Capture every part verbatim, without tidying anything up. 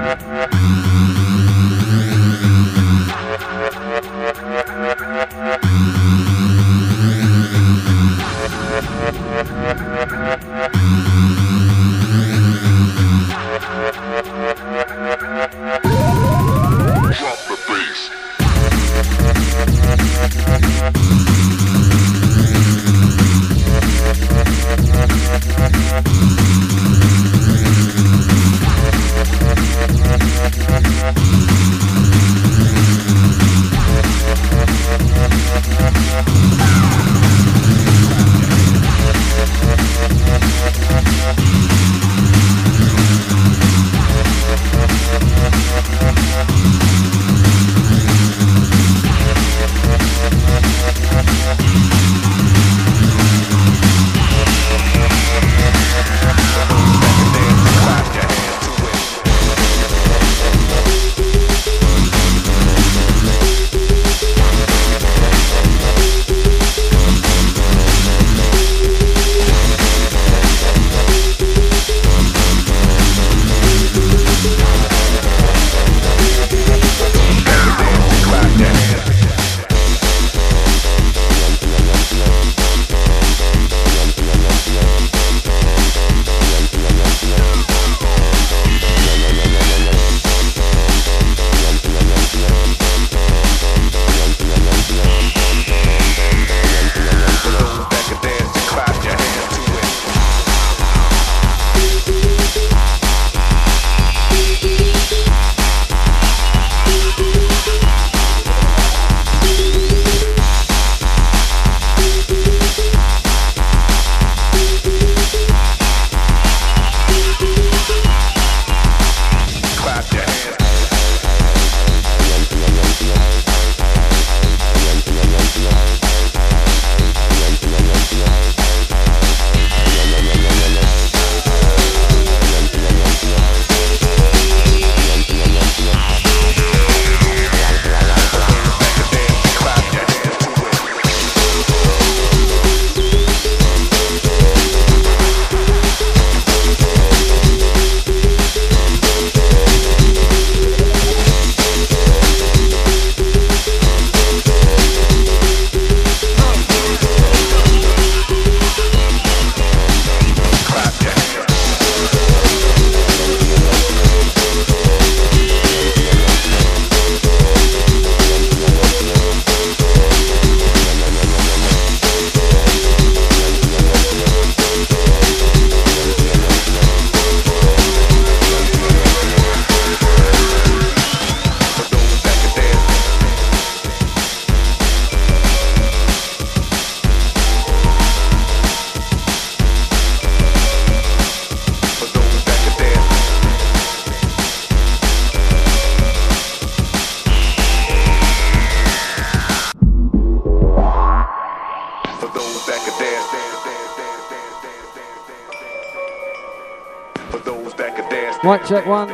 Mic check one.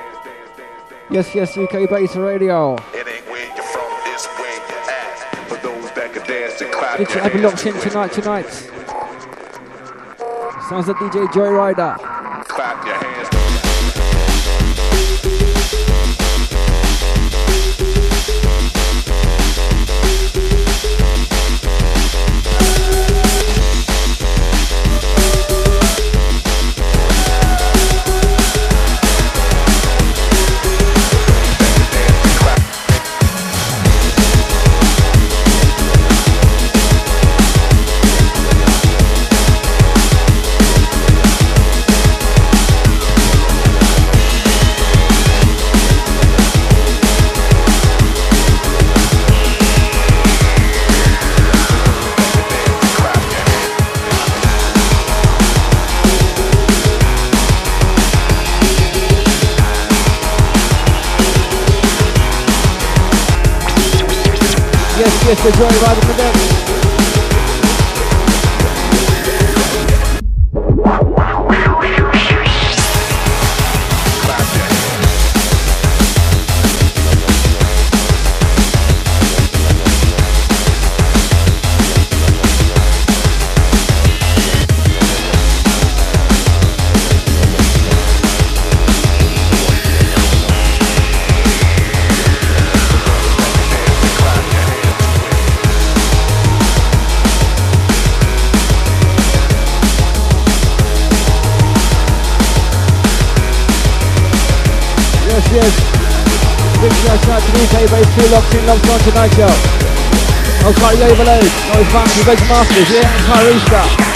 Yes, yes, U K Beta Radio. It ain't where you're from, it's where you're at. For those that could dance and clap It's your I've been hands. locked in tonight, tonight. Sounds like D J Joyrider. Clap your hands. Yes, the Joyrider for them. Yes, yes. Big shout out to the U K based two locked in, locked on tonight, yo. No Carly Overload, no Funky, Veg Masters, yeah, and Tyrista.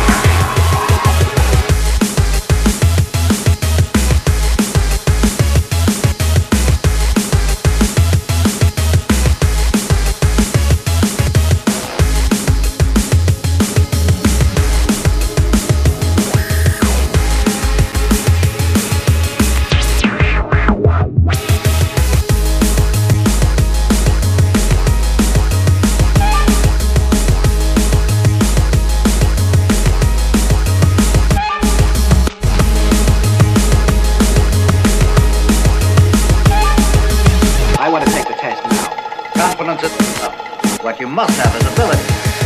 What you must have is ability.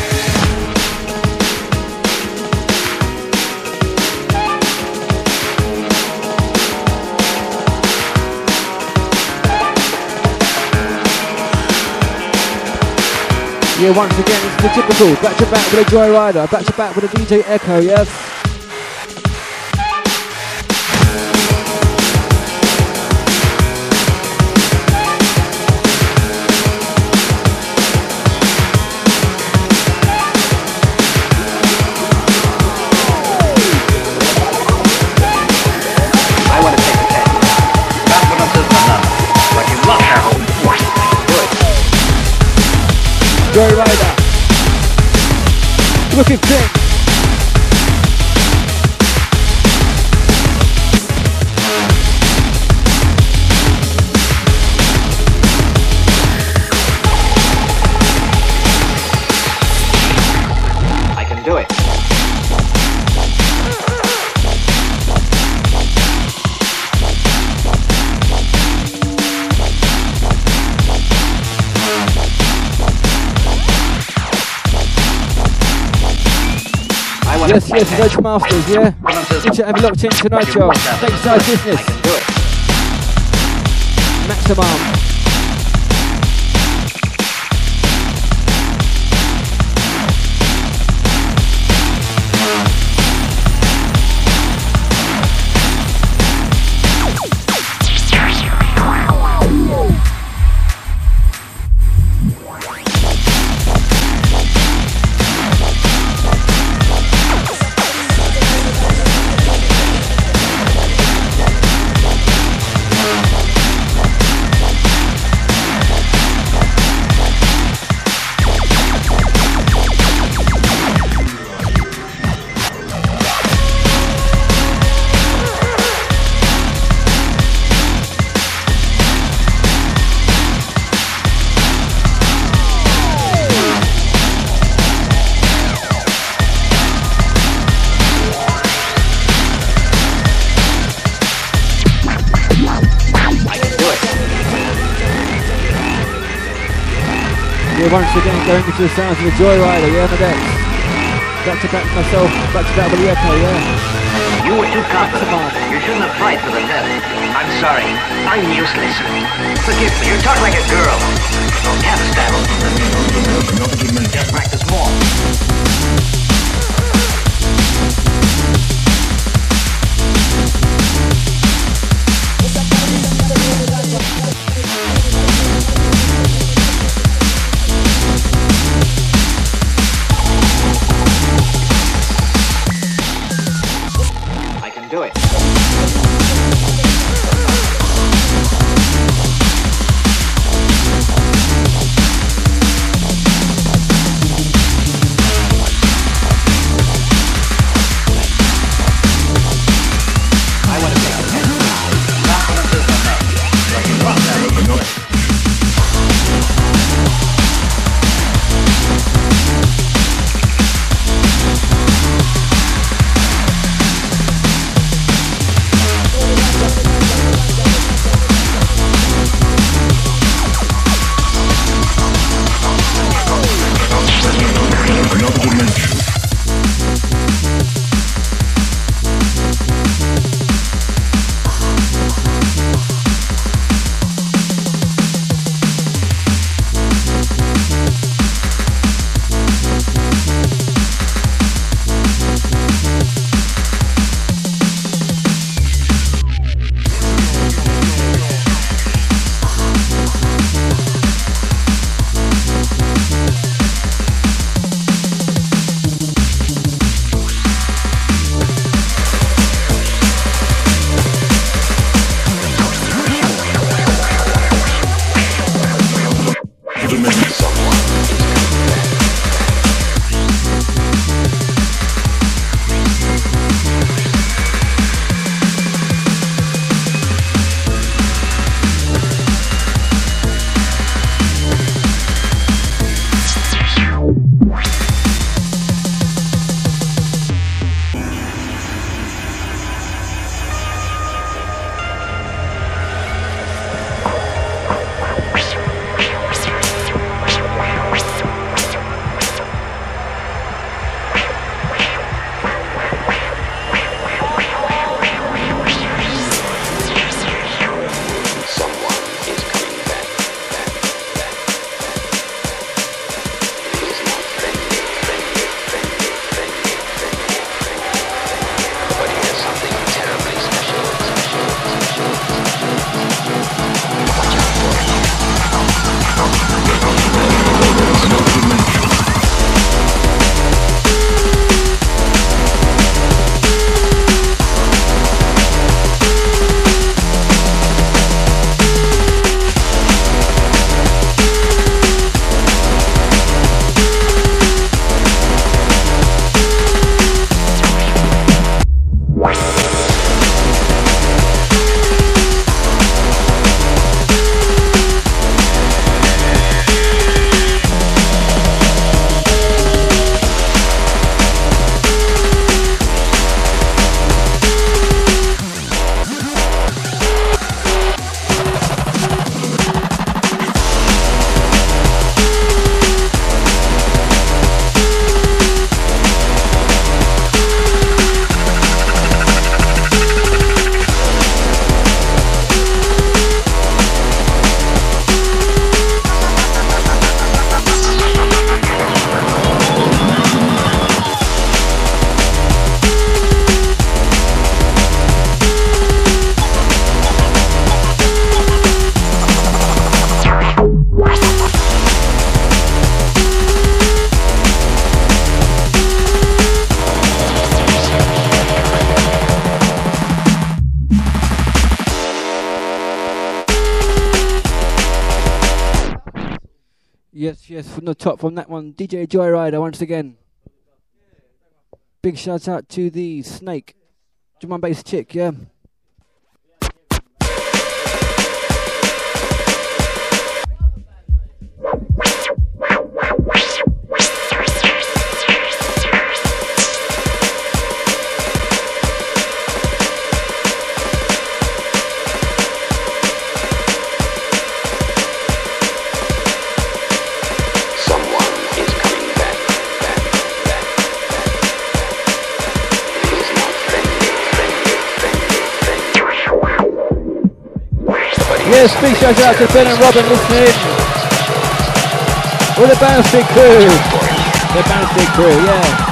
Yeah, once again, it's the typical back to back with a Joyrider, back to back with a D J Echo, yes. Joyrider, looking thick. I can do it. Yes, yes, Veg Masters, yeah. Each and every locked in tonight, yo. Stateside business. I can do it. Maximum. Once again going into the sounds of the Joyrider, yeah, on the decks. Back to back myself, back to back with the Echo, yeah. You were too confident. You shouldn't have fight to the death. I'm sorry. I'm useless. Forgive me. You talk like a girl. Don't have a style. Just practice more. Do it. Yes, yes, from the top, from that one, D J Joyrider once again. Big shout out to the Snake, drum and bass chick, yeah. Yes, big shout out to Ben and Robin listening. All the Bounce crew. The Bounce crew, yeah.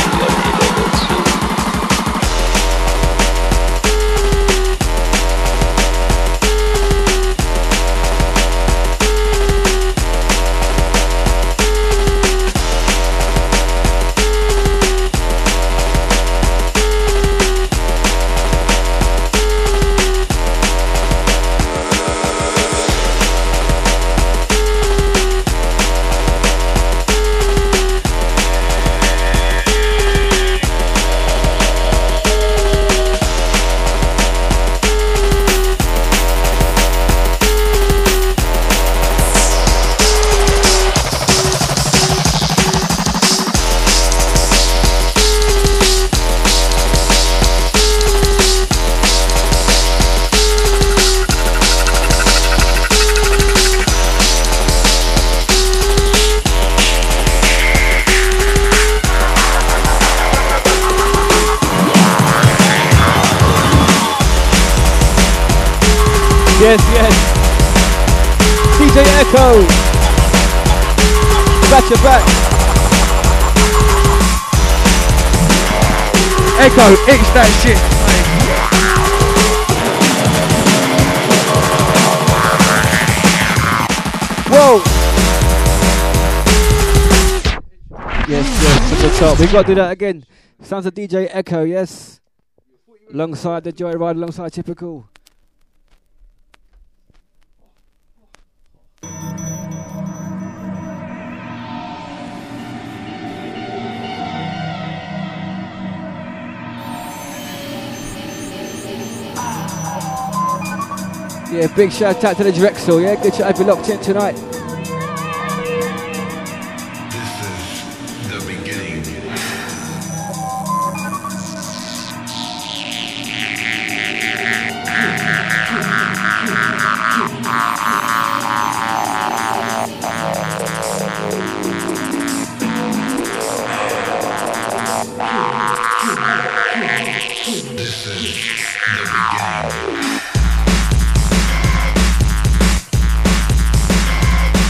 Yes, yes. D J Echo. Back to back. Echo, itch that shit. Whoa. Yes, yes, from the top. We've got to do that again. Sounds of D J Echo, yes. Alongside the Joyride, alongside Typical. Yeah, big shout out to the Drexel, yeah, good shout out to be locked in tonight. This is the beginning. This is the beginning.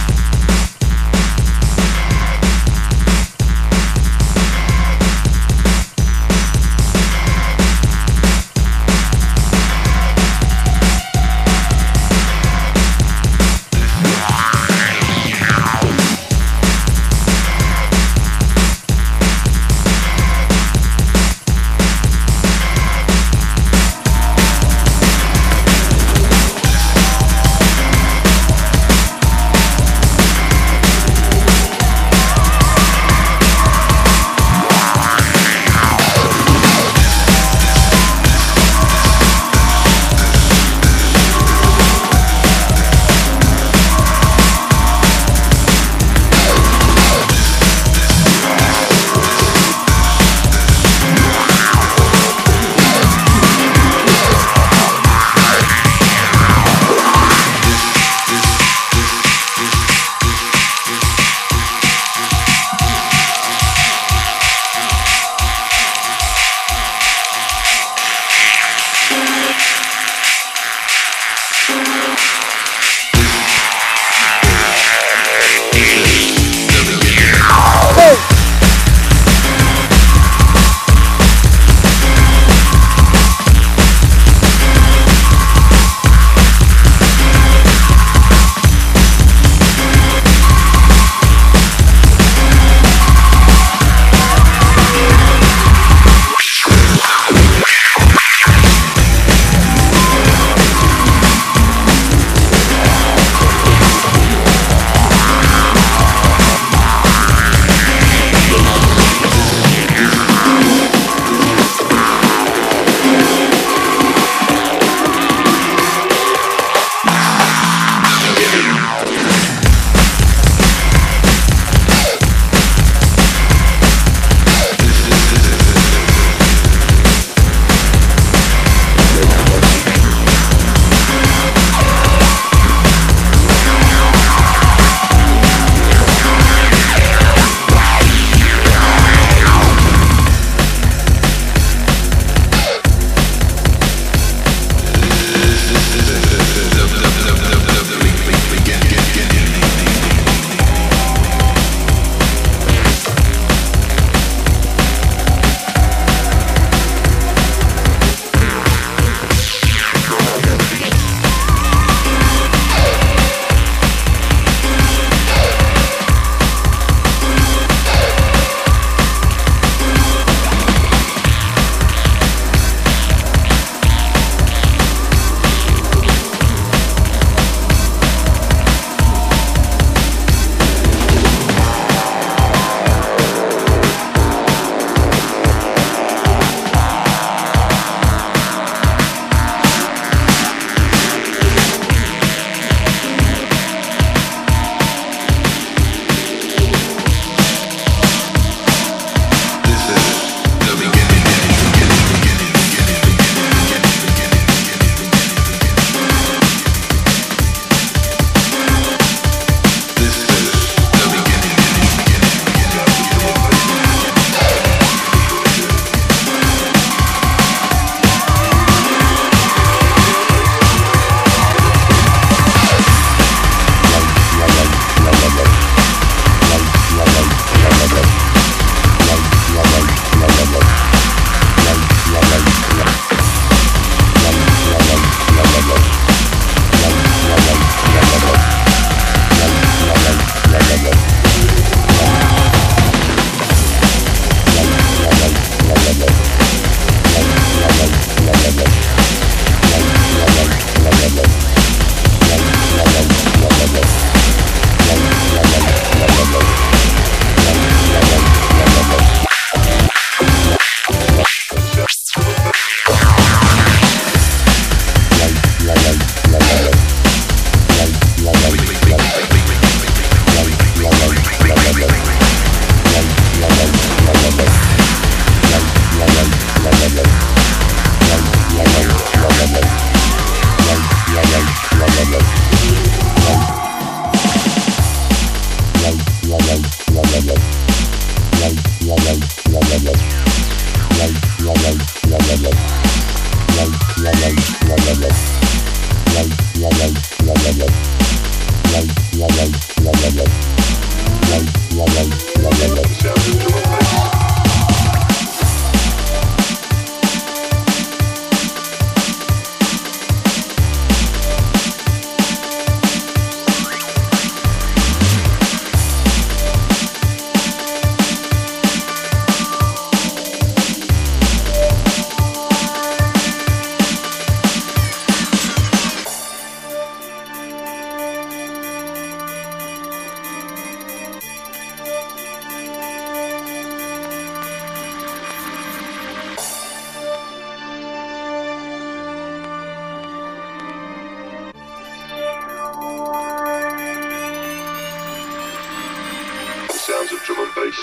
Sounds of drum and bass.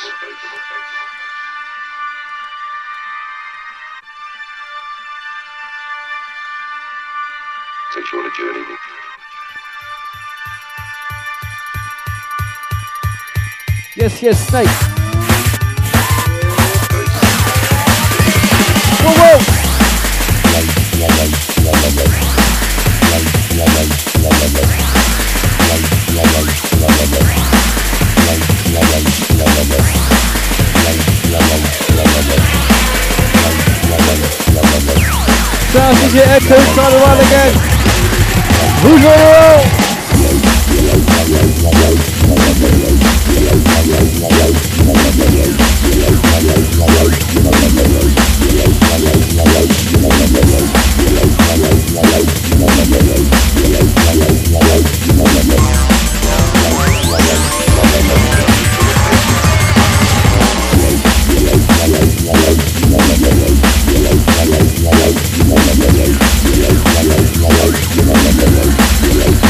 Takes you on a journey. Yes, yes, Snake. Whoa, whoa. Sound D J Echo, start around again. Who's on the roll? Like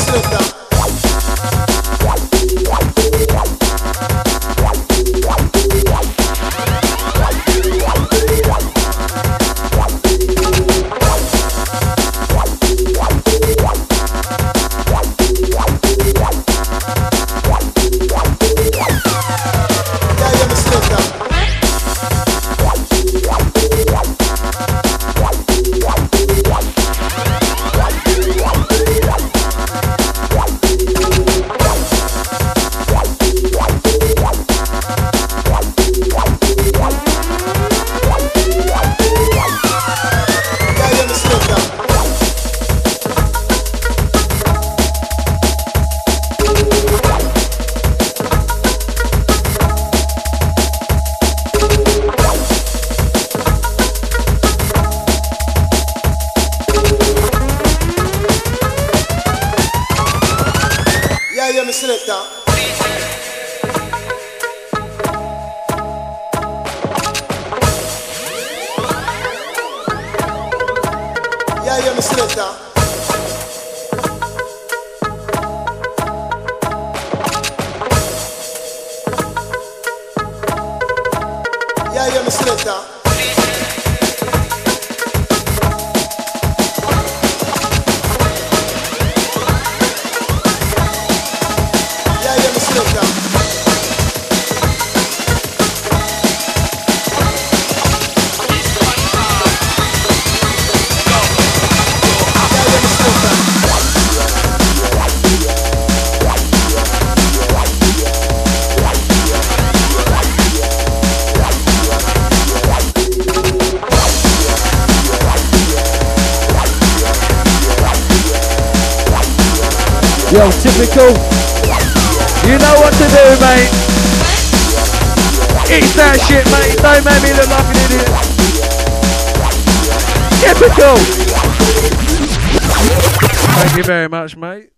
Yo, typical. You know what to do, mate. Eat that shit, mate. Don't make me look like an idiot. Typical. Thank you very much, mate.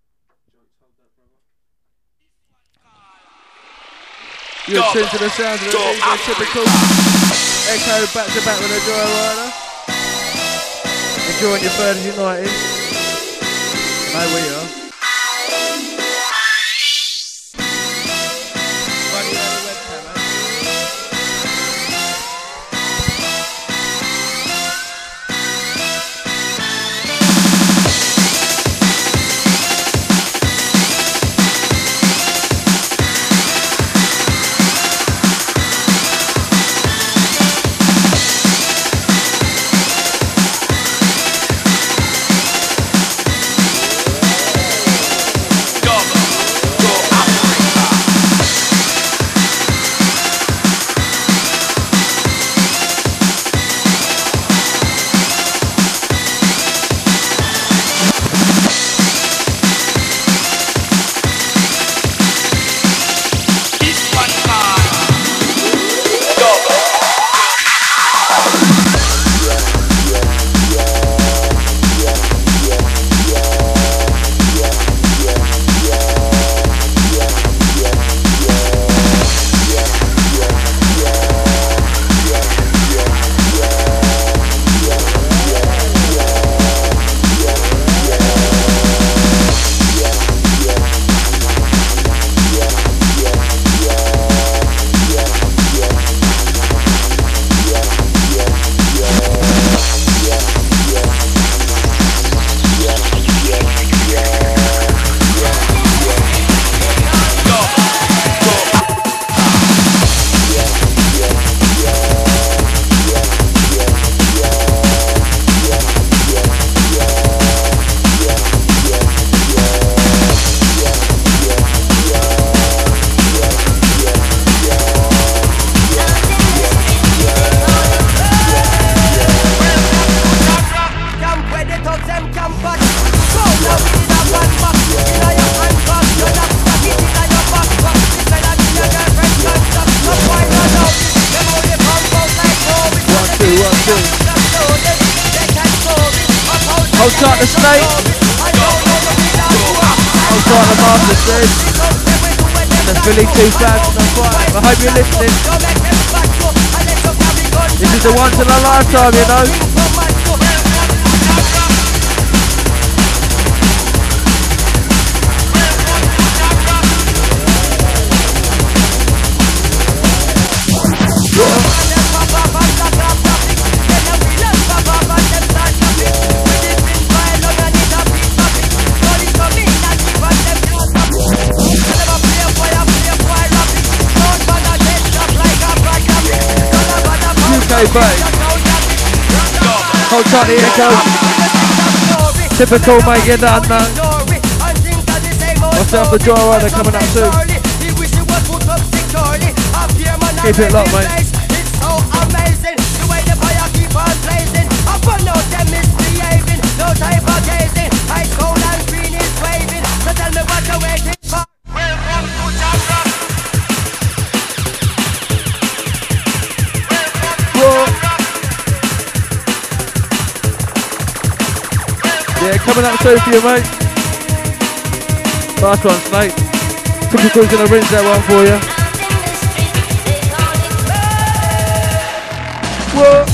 You're tuned to the sounds of the D J Typical. Echo back to back with a Joyrider. Enjoying your Thursday night in. No, we are. Hold tight the snake. Hold tight the master said. And the Philly two thousand five. I hope you're listening. This is the once in a lifetime, you know. Hey, buddy. Hold tight, here it goes. Typical, mate, you done, no. Myself, the Joyrider coming up soon. Keep it locked, mate. Yeah, coming up soon for you, mate. Last one, mate. Typical's gonna rinse that one for you. Whoa.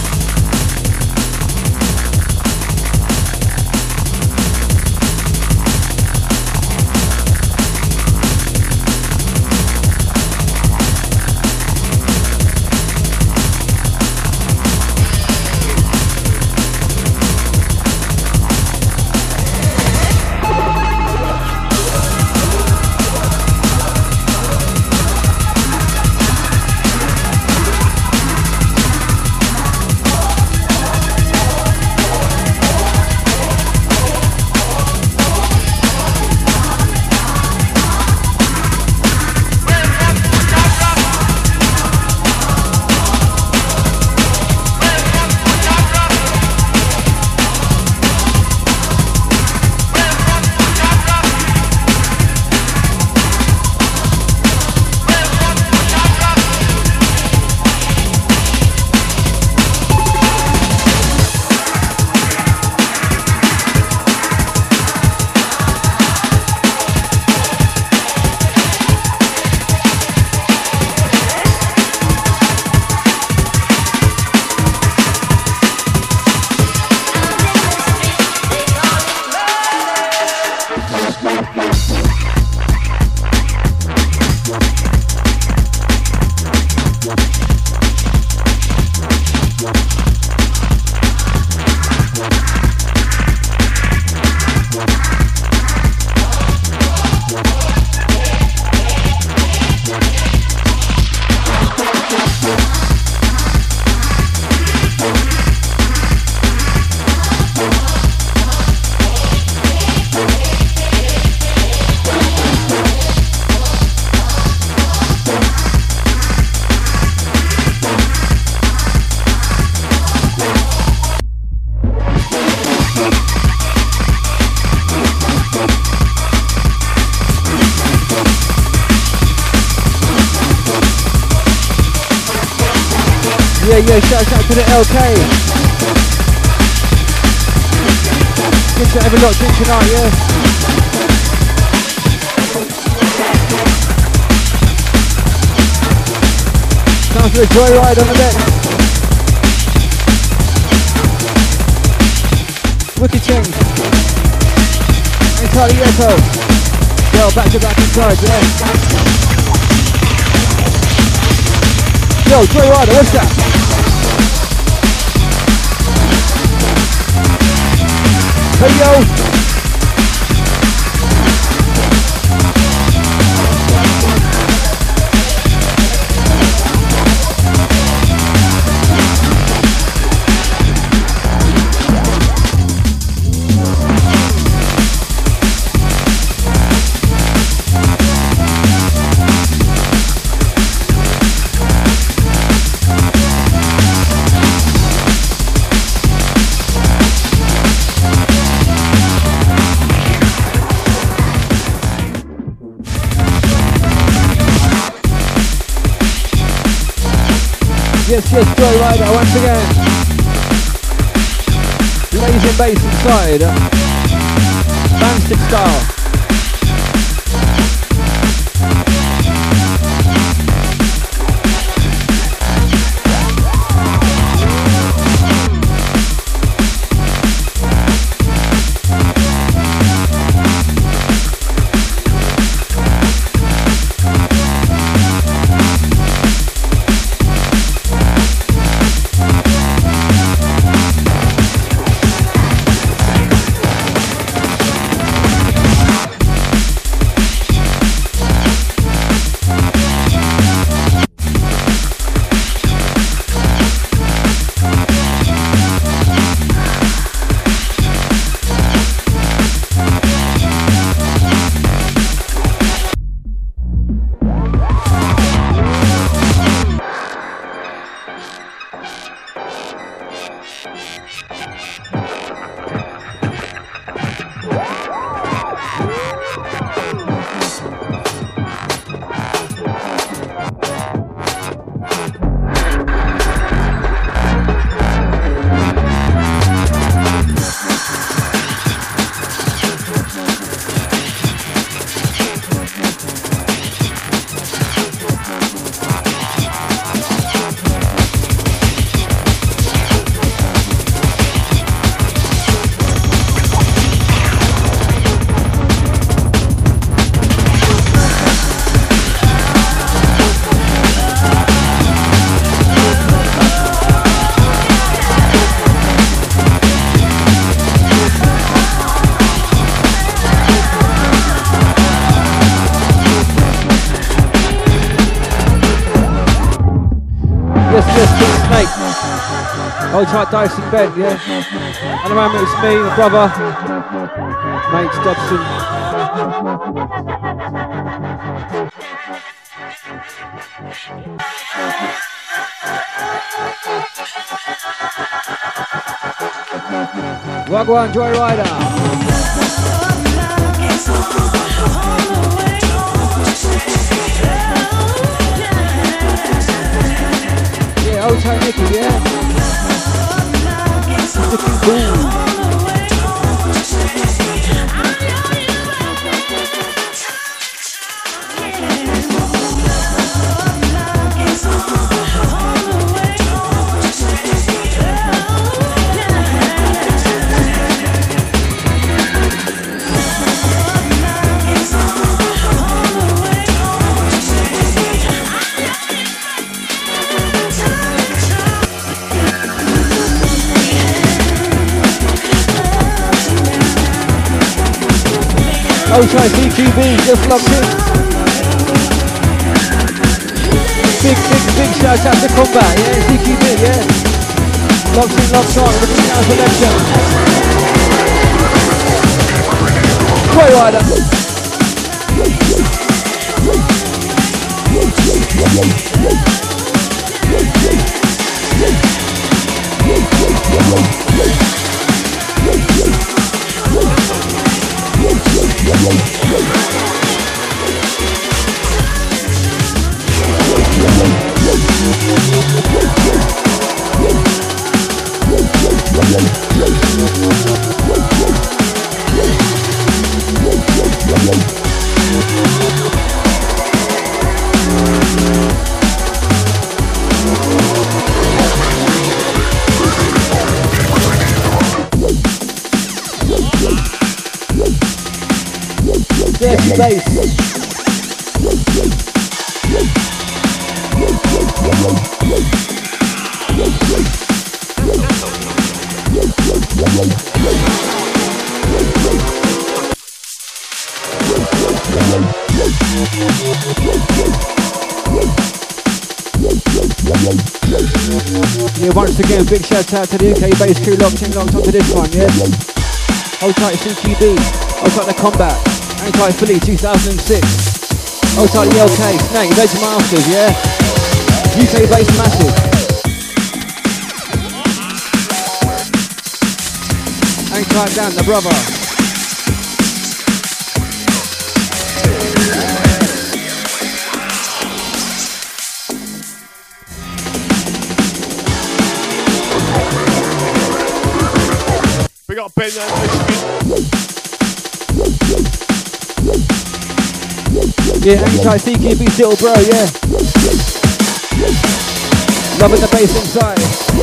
Yeah, yeah, shout out to the L K. Good to have a lot in tonight, yeah. Time for the Joyride on the deck. Wicked thing. Entirely echo. Yo, back to back inside, yeah. Yo, Joyrider, what's that? Hey yo! Yes, yes, Joyrider once again. Lazy and bass inside. Uh, Bandstick style. Just King Snake. Old tight Dyson Ben, yeah. And around me it's me, my brother, Mate Dobson. Wagwan Joyrider. Yeah, old tight Nicky, yeah. Looking cool. Oh, try C Q B, just locked in. Big, big, big shout out to Combat, yeah, C Q B, yeah. Locked in, locked on, looking down selection. Joyrider. Dirty bass. Yeah, once again, big shout out to the U K bass crew locked in, locked onto this one, yeah? Hold tight C Q B, hold tight the Combat, hang tight Philly two thousand six, hold tight the L K, Snake, Veg Masters, yeah? U K bass massive. Hang tight Dan, the brother. We got Ben there. Yeah, hang tight C Q B still, bro, yeah. Loving the bass inside.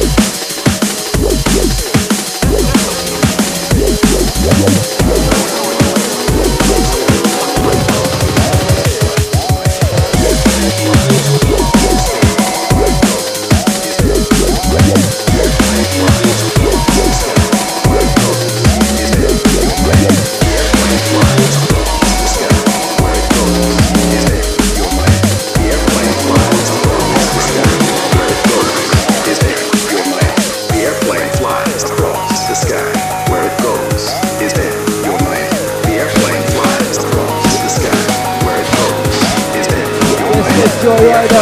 Joyrider.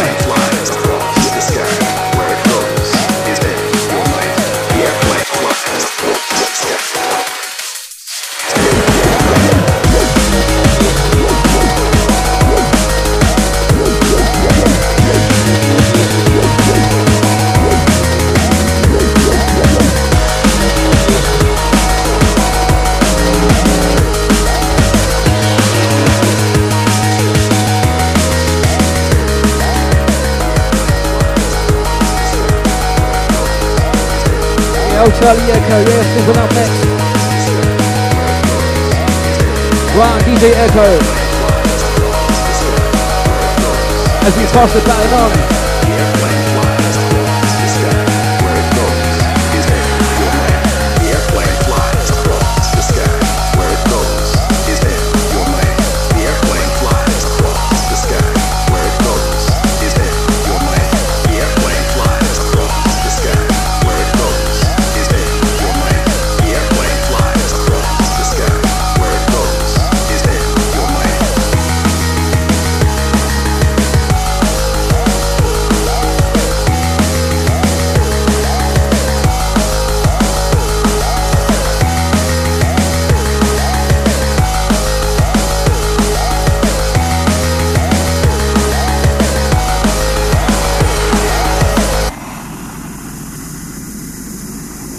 Charlie Echo, yeah, single up next. Wow, D J Echo. As we pass the baton on.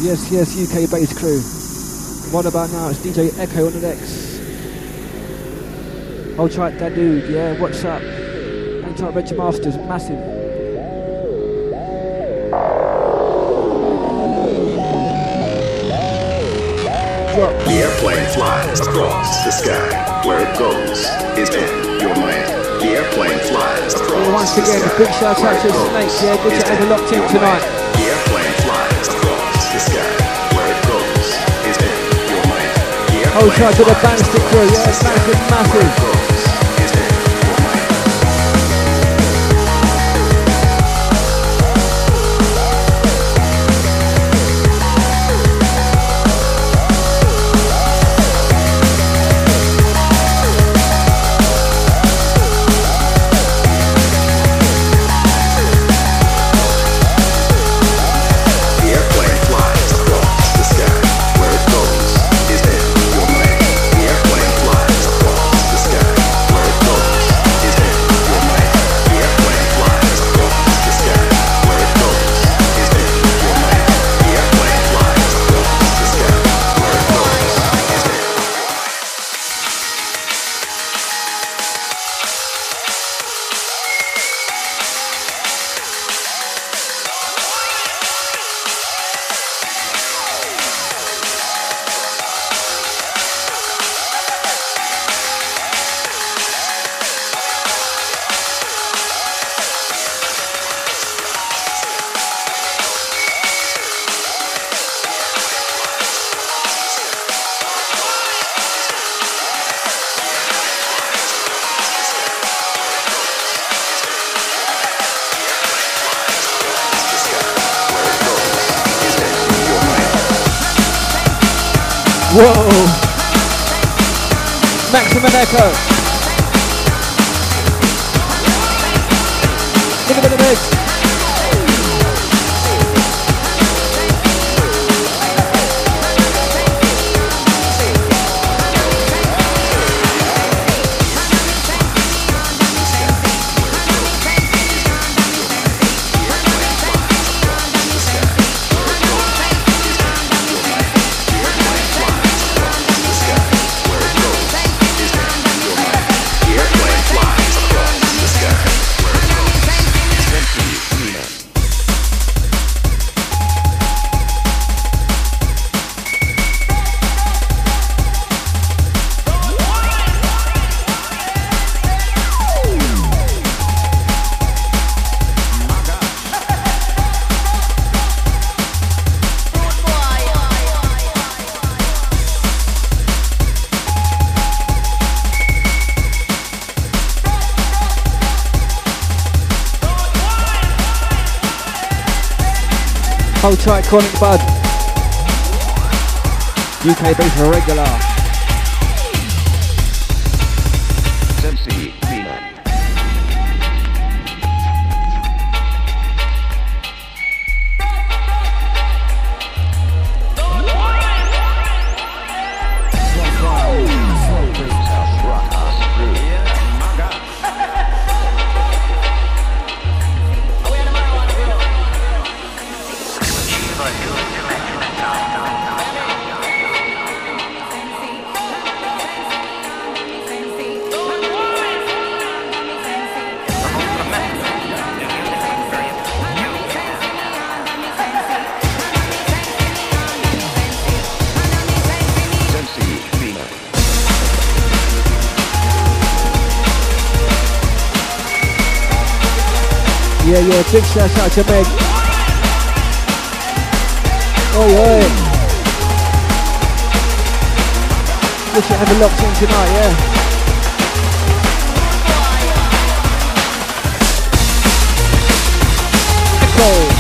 Yes, yes, U K bass crew. What about now? It's D J Echo on the decks. Hold tight, that dude, yeah, what's up? Hang tight, Reg Masters, massive. Drop. The airplane flies across the sky. Where it goes is in your mind. The airplane flies across Yeah, once the again, sky. a big shout out to Snake, yeah, good to have you locked in tonight. The airplane flies across the sky. Where it goes is in your mind. The Hold airplane tight to the flies Bandstick crew, yeah, massive, massive. goes is in your mind. The airplane flies across the sky. Where it goes is in your mind. The airplane flies across the sky. Where it goes is in your mind. The airplane flies across the sky. Where it goes is in your mind. The airplane flies across the sky. Where it goes is in. Whoa! Maximum Echo. Look at the mix. The airplane flies across the sky. Where it Hold tight, Chronic Bud. U K bass for regular. Sensi, Mina. Yeah, yeah, big shout out to Meg. Oi, oi. We should have a locked in tonight, yeah. Echo.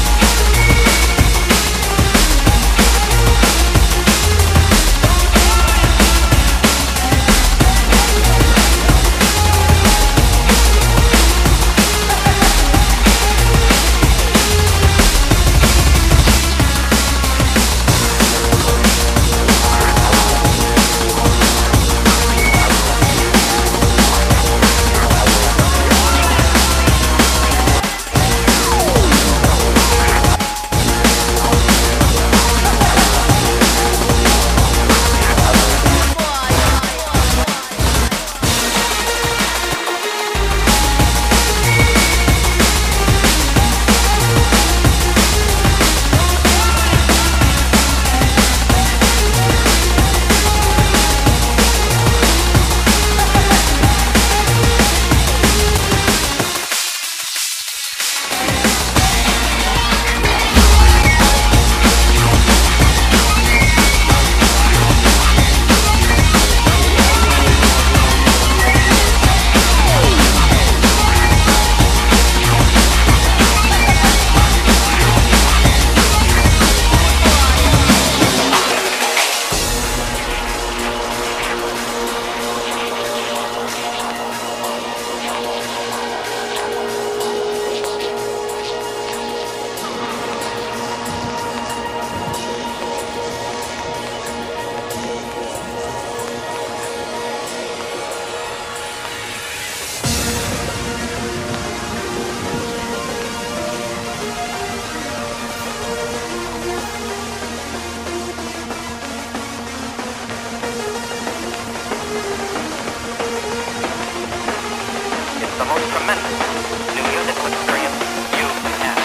Amendment. New units experience. U N.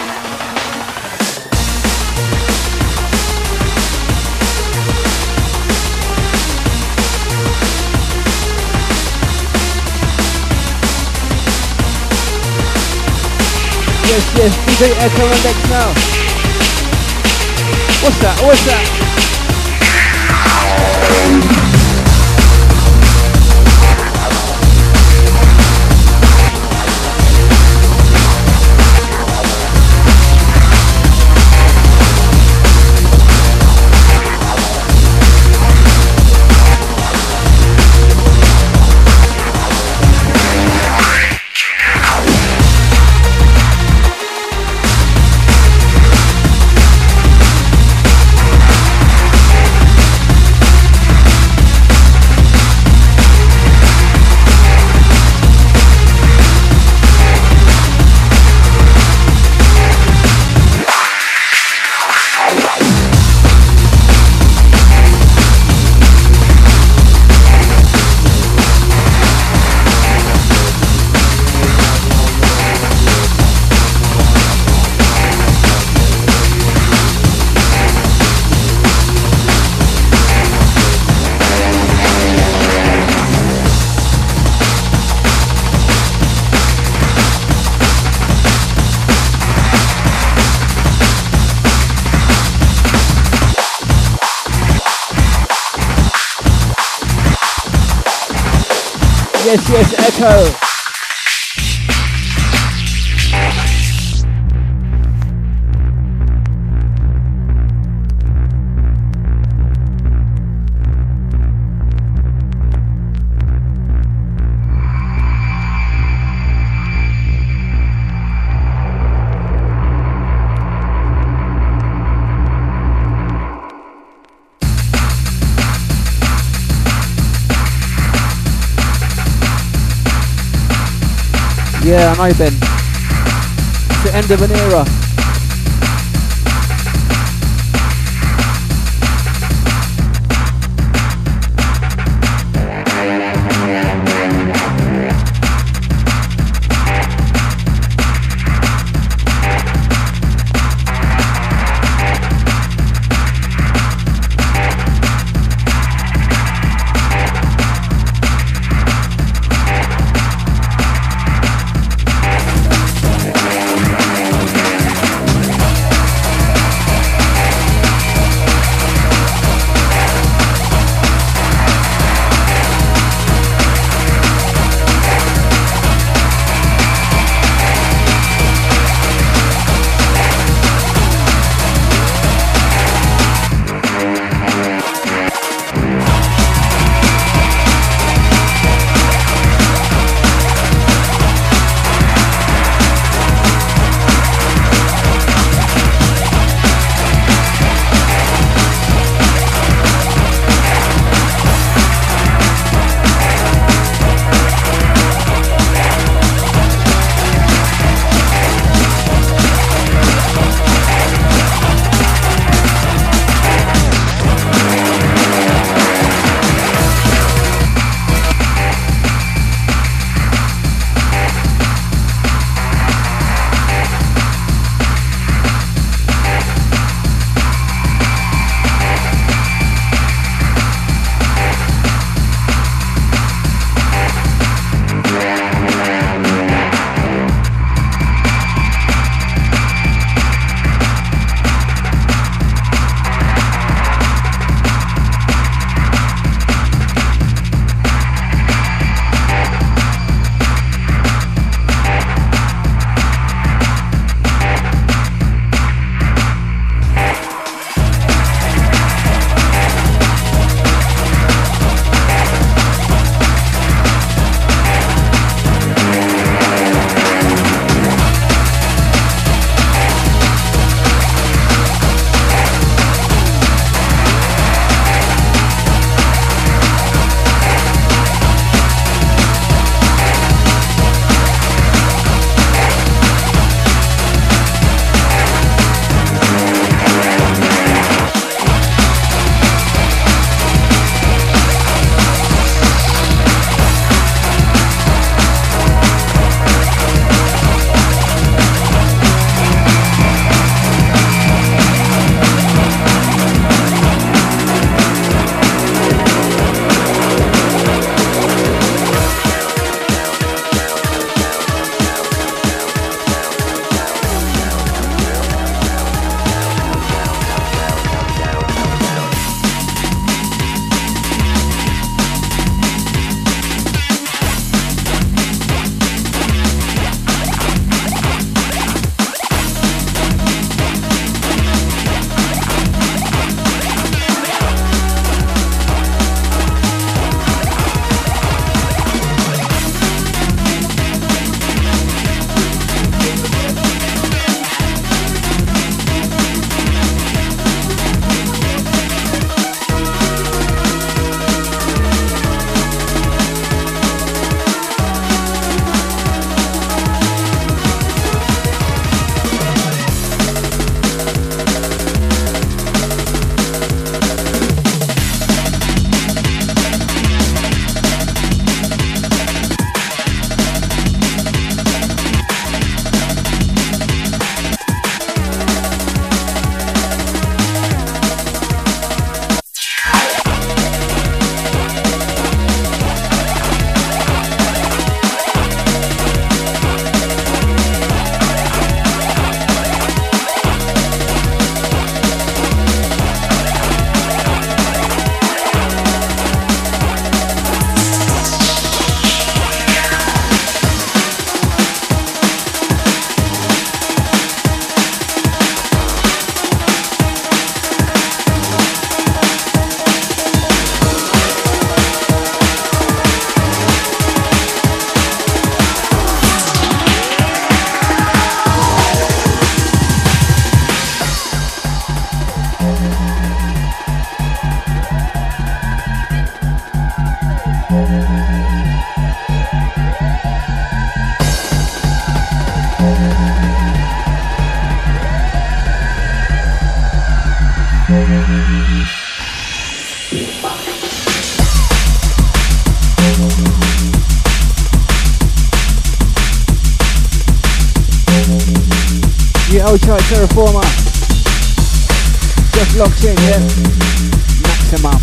Yes, yes, D J Echo on next now. What's that? What's that? Yes, yes, Echo. Yeah, I know, Ben. It's the end of an era. Old Chart Terraformer. Just locked in, yeah? Maximum.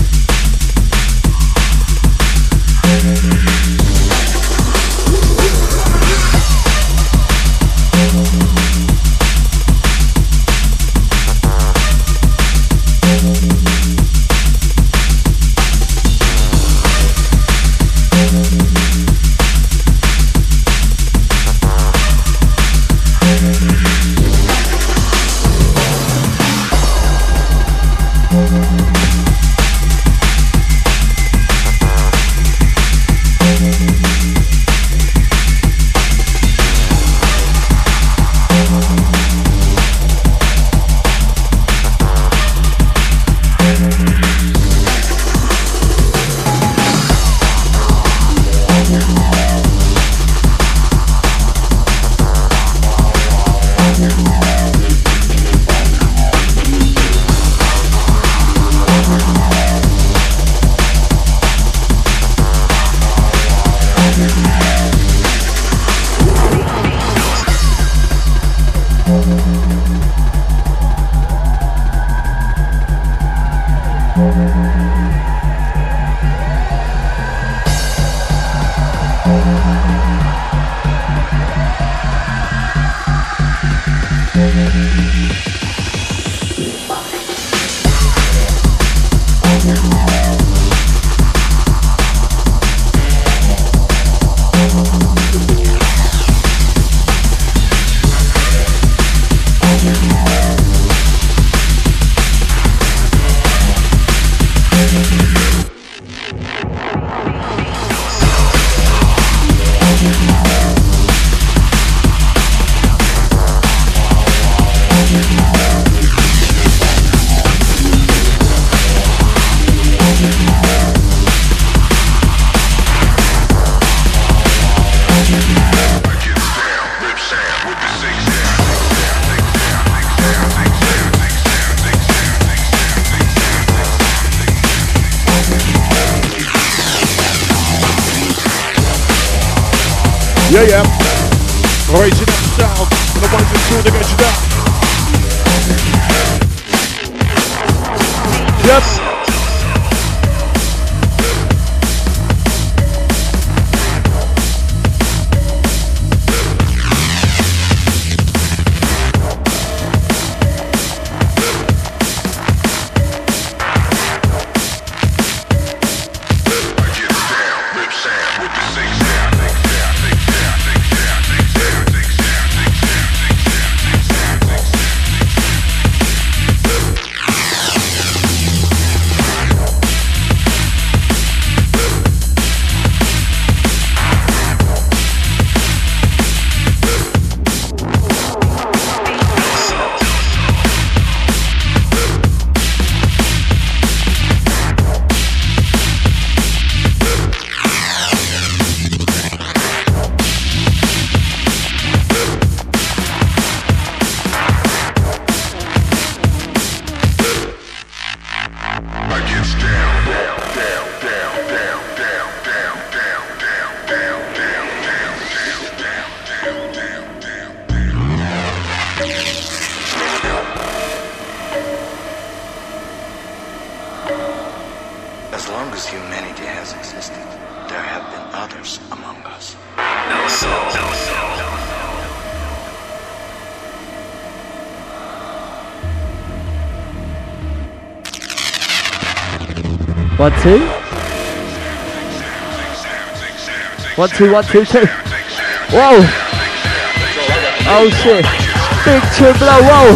Yeah, yeah. Raising up sound for the ones that tune to get you down. Yes. One, two. One, two, one, two, two. Whoa. Oh shit. Big tune blow, whoa.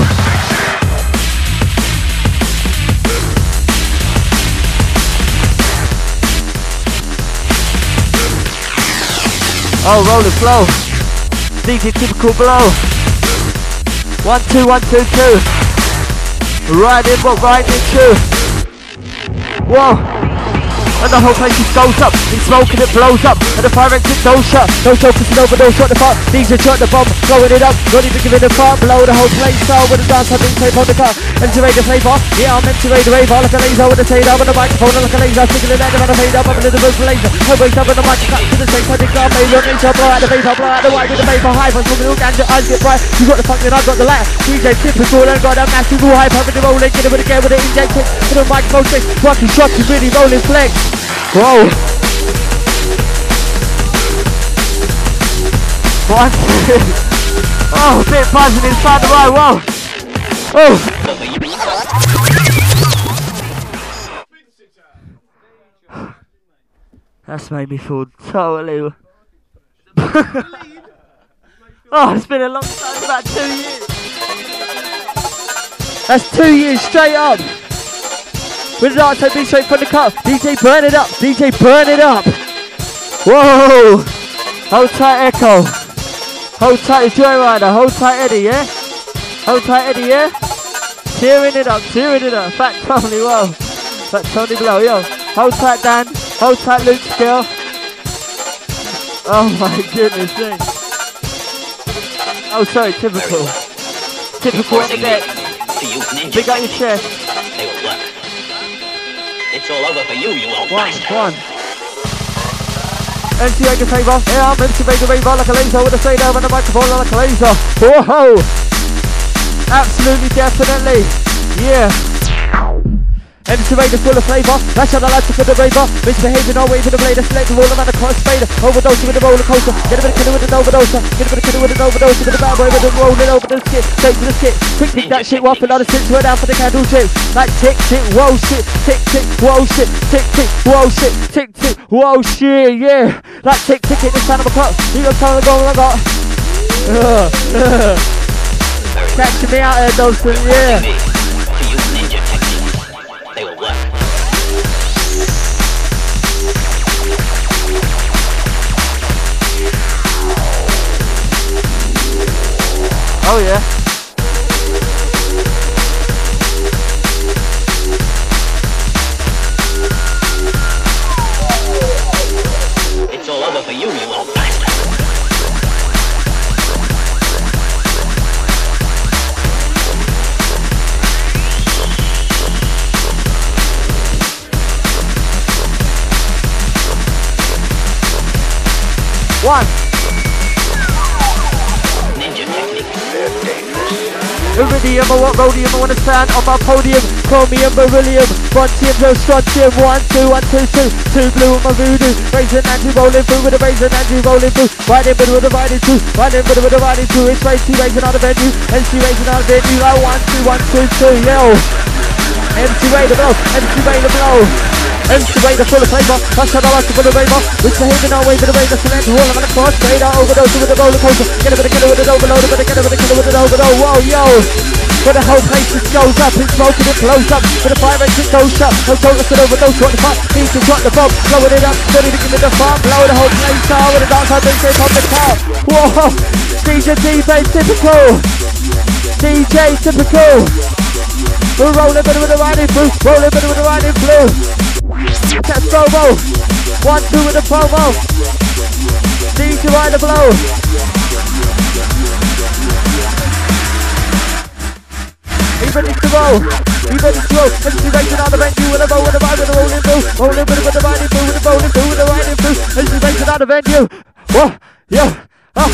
Oh, roll the flow. D J typical blow. One, two, one, two, two. Riding, what riding two. Whoa. and the whole place just goes up. In smoke and it blows up, and the fire exit don't shut. No show kissing over, no shot the fuck. D J shot the bomb, blowing it up, not even giving a fuck. Blow the whole place out with a dance, I think tape on the cut. Enter the flavour, yeah I'm into the rave. Like a laser with a shade up on the microphone, like a laser. Sticking it out and I fade up, I'm a little bit of laser. I wake up on the mic, cut to the same. I think I'm made up, nature, blow out the vapor, blow out the white with the vapor high. From the hook and your eyes get bright. You got the funk and I got the light. D J typical and got a massive hype. Having the rolling, get it with again with the injected. To the microphone stick, rocking shots, you really rolling flex. Whoa. One, two. Oh, a bit buzzing inside the right, whoa. Oh. That's made me feel totally... Oh, it's been a long time, about two years. That's two years straight up. With the dance, be straight from the cup. D J burn it up, D J burn it up. Whoa. Hold tight Echo. Hold tight Joyrider, hold tight Eddie, yeah? Hold tight Eddie, yeah? Tearing it up, tearing it up. Fat Tony, whoa. Fat Tony below, yo. Hold tight Dan, hold tight Luke Skill. Oh my goodness me. Oh sorry, typical. Typical on the deck. Big up your chest. They will work. It's all over for you, you old One, bastard. one. M C Rager Saver, yeah, I'm M C Rager Raver like a laser with a fader and a microphone like a laser. Whoa! Absolutely, definitely. Yeah. M C Rager full of flavour, lash on the lights for the raver. Misbehaving, all waving the blade, selecting all around the cross fader. Overdosing with the roller coaster, get a bit of killer with an overdose. Get a bit of killer with an overdose, with a bad boy with a rolling over the skit. Take to the skit, quick pick that shit off, another six, we're down for the candle chips. Like tick, tick, whoa shit, tick, tick, whoa shit, tick, tick, whoa shit, tick, tick, whoa shit, yeah. Like tick, tick, hit this time of a clock. You got time to go, I got. Uh, uh. Catching me out there, Dawson, yeah. To use ninja techniques, they will work. Oh yeah. It's all over for you, you old bastard. One. Ninja techniques. Iridium, I want rhodium, I wanna stand on my podium. Chromium, beryllium, strontium, no strontium. One, two, one, two, two. Two blue on my voodoo. Raisin Andrew rolling through with a raisin Andrew rolling through. Right in middle with a riding two. Right in middle with a riding two. It's raising, raising on the venue. M C raising on the venue. Like one, two, one, two, two. Yo. M C Ray the blow. M C Ray the blow. M C Ray the full of flavour. That's how I like to put a raver. With the hidden away with the razor. Select all of the cross. Fader overdose with the roller coaster. Get a bit of killer with an overload. A bit of killer with a killer with an overload. Whoa, yo. But the whole place just goes up, it's smoking, it blows up. With the fire exit goes shut, no total to overdose, what the fuck? Need to drop the bomb, blowing it up, ready to give it the fun. Blow the whole place out with a dance, I think they pop the car. Whoa, D J D J typical. D J typical. We're rolling bit with the riding through, rolling bit with the riding through. That's promo. One, two with the promo. D J ride the blow. He ready to roll, he ready to roll. M C racing on the venue with a bow with a ride with a rolling through. Rolling with the riding through, with the rolling through, with the riding through. M C racing on the venue. Whoa, yeah, oh.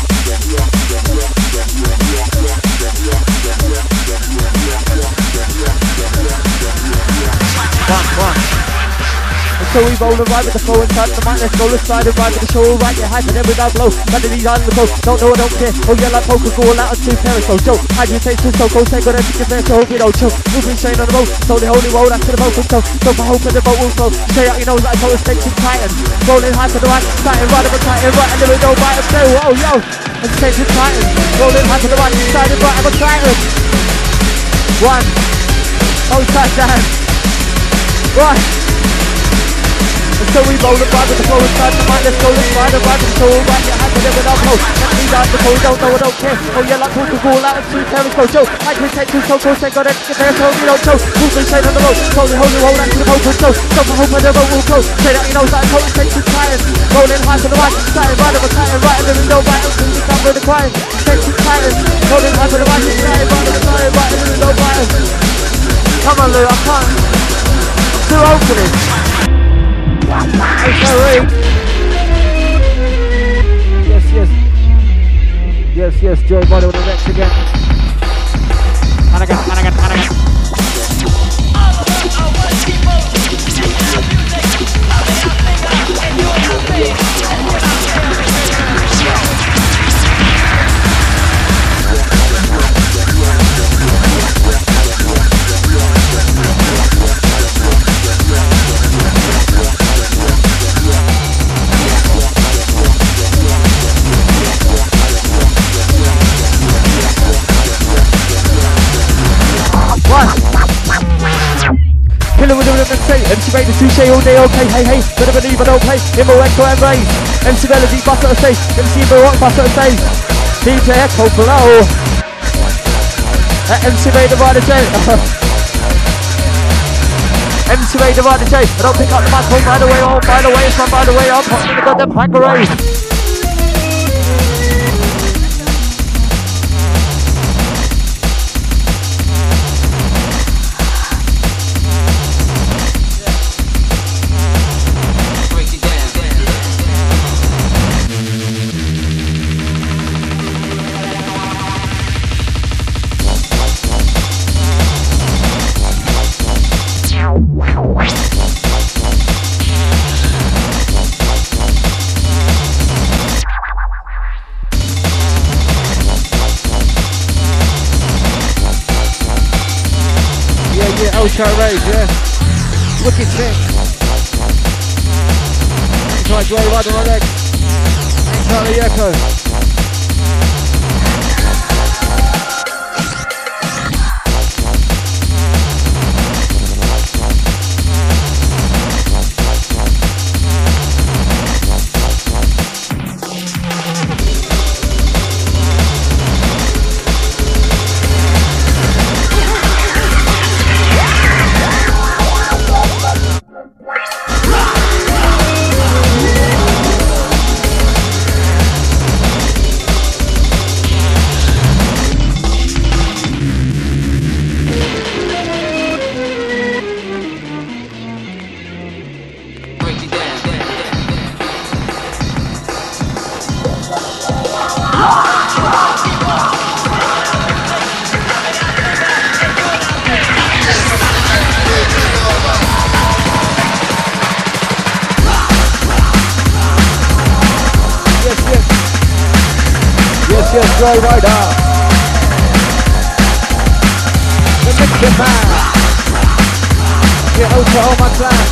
One, one. So we roll and ride with the flow and touch the mic, let's go, let's slide and ride with the show, all right, yeah, hype and then without blow, none of these on the post, don't know, I don't care, oh yeah, like poker, go all out on two periscope, Joe, how do you take two so cold, say, got everything fair, so hope you don't choke, moving straight on the road, so the holy road, after the boat will tow, so for hope and the boat will flow, stay out your nose like power station titan, rolling high to the right, titan, right up a titan, right, and there we go, right up there, oh yo, and station titan, rolling high to the right, titan, right up a titan, one, oh tight down, right. And so we roll and ride with the flow inside the mind. Let's go, let's ride and ride and show. Right your hand whenever I'm low. Let me ride the flow, don't know, I don't care. Oh yeah, like pull the ball out and two carrots go Joe. I can take two so close, ain't got anything there, so you don't show. Move me straight on the road. Holy, holy, hold on to the open show. Stop and hope I never will close. Say that you know, like coach, take two tires. Rolling high to the right, starting right over time, right in the window, right until you come with the crime. Take two tires. Rolling high to the right, starting right over time, right in the window, right. Come on, Lou, I can't. I'm too old for this. Hey, sorry. Yes, yes. Yes, yes, Joey Body with the Rex again. And again, and again, and again. Killer with the rhythm and say M C made the touche all day, okay, hey, hey. Better believe I don't play, in my echo and raise. M C Melody, bust at the stage. M C Baroque, bust at the stage. D J Echo below. Uh, M C made the rider J. M C made the rider J. I don't pick up the microphone by the way, oh, by the way, it's not by the way, I'm hot in the goddamn parade. Ultra Rage, yeah. Wicked thing. Try to Joy Ride on my legs. Charlie Echo. Yes, Joy Rider. The Mixing Man. Yeah, Ultra all my clan.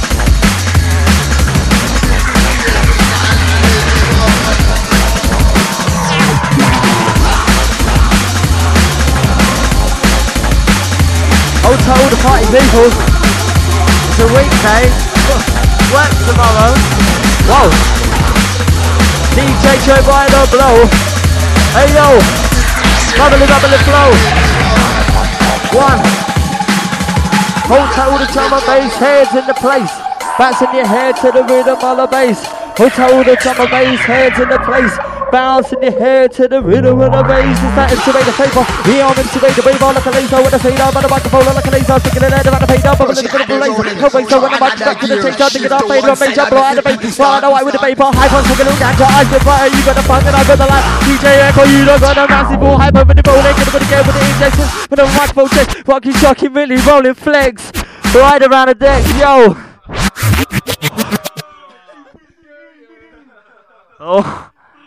Ultra all the party people. It's a weekday. Work tomorrow. Whoa. D J Joy Rider blow. Hey yo, bubbly bubbly flow. One. Hold tight all the drum and bass, heads in the place. Bouncing your head to the rhythm of the bass. Hold tight all the drum and bass, heads in the place. Bouncing your head to the rhythm of the bass. It's that M C the paper. We are M C the wave on like a laser with a fade out by the microphone like a laser. Sticking it out about the fade out, bubbling the good laser. No way, so when I'm back to the change, I'll take it off, fade on, major, blow out the bass. Fly the white with the paper, high on, taking a look at your eyes, good fire, you got the fun and I got the light. D J Echo, you don't got a massive ball, hyper with the bowling, gonna put again with the injections, with a microphone check, rocky, shocky, really rolling flex. Right around the deck, yo. Oh.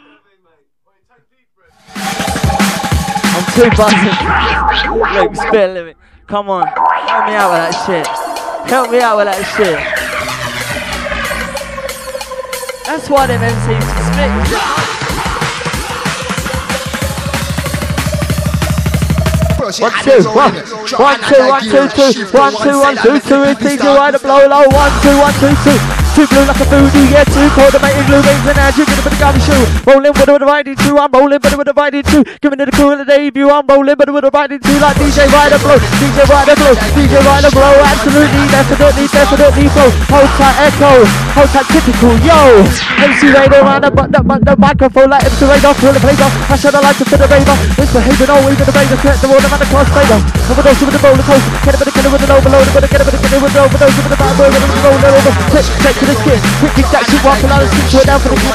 I'm too buzzing. Luke, spit limit. Come on. Help me out with that shit. Help me out with that shit. That's why them M Cs spit. One, two, one, one, two, one, two, two, one, two, one, two, two, it's D J Rider blow low, one, two, one, two, two. Too blue like a voodoo, yeah, too cold to make it blue, raising an edge, give it a gun shoe. Rolling with a divided two, I'm rolling but with a divided two. Giving it a cool debut, I'm rolling but with a divided two, like D J Rider Blow, D J Rider Blow, D J Rider Blow, absolutely, definitely, definitely flow. Hold tight echo, hold tight typical, yo. M C Radar on the, the, the, the microphone like M C Radar, pull the plate off. I should have liked to fit the raver. Misbehaving always in the raver, correct the water man across fader. Overdose with the roller coaster, get a bit of killer with an overload, but get a bit of killer with an overdose with the bad boy, with the roller over. Check, check to the skin, quick kick that shit, walk a lot of shit, down for the